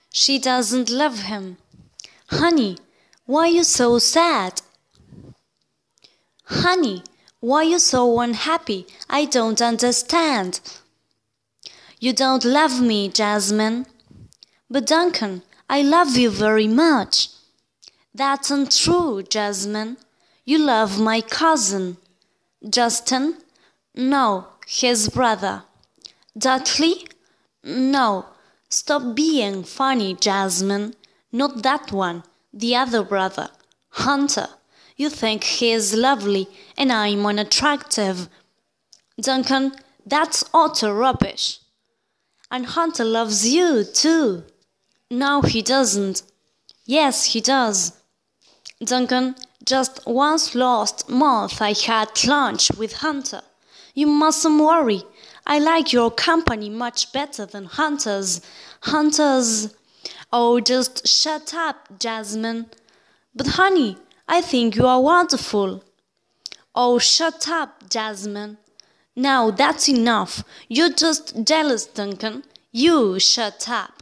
She doesn't love him. Honey, why you so sad? Honey, why you so unhappy? I don't understand. You don't love me, Jasmine. But Duncan, I love you very much. That's untrue, Jasmine. You love my cousin. Justin? No, his brother. Dudley? No. Stop being funny, Jasmine. Not that one, the other brother. Hunter. You think he is lovely and I'm unattractive. Duncan, that's utter rubbish. And Hunter loves you too. No, he doesn't. Yes, he does. Duncan, just once last month I had lunch with Hunter. You mustn't worry. I like your company much better than Hunter's. Hunter's... Oh, just shut up, Jasmine. But honey, I think you are wonderful. Oh, shut up, Jasmine. Now that's enough. You're just jealous, Duncan. You shut up.